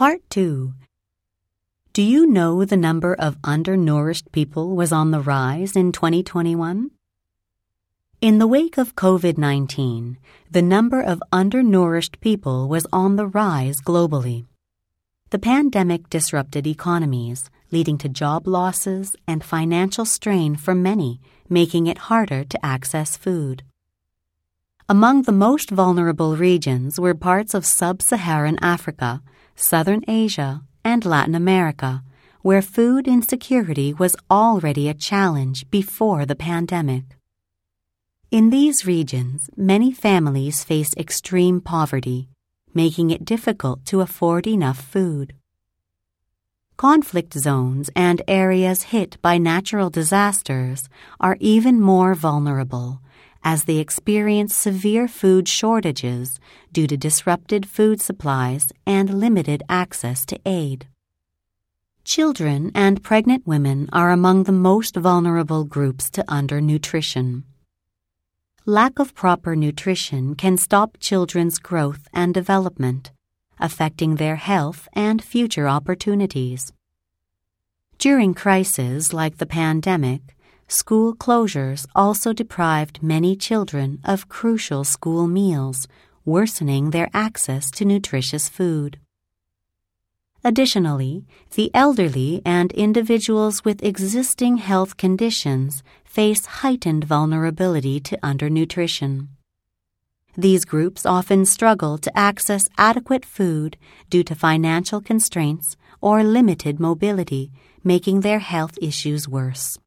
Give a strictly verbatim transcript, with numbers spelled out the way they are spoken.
Part two. Do you know the number of undernourished people was on the rise in twenty twenty-one? In the wake of COVID nineteen, the number of undernourished people was on the rise globally. The pandemic disrupted economies, leading to job losses and financial strain for many, making it harder to access food. Among the most vulnerable regions were parts of sub-Saharan Africa, Southern Asia, and Latin America, where food insecurity was already a challenge before the pandemic. In these regions, many families face extreme poverty, making it difficult to afford enough food. Conflict zones and areas hit by natural disasters are even more vulnerable, as they experience severe food shortages due to disrupted food supplies and limited access to aid. Children and pregnant women are among the most vulnerable groups to undernutrition. Lack of proper nutrition can stop children's growth and development, affecting their health and future opportunities. During crises like the pandemic, school closures also deprived many children of crucial school meals, worsening their access to nutritious food. Additionally, the elderly and individuals with existing health conditions face heightened vulnerability to undernutrition. These groups often struggle to access adequate food due to financial constraints or limited mobility, making their health issues worse.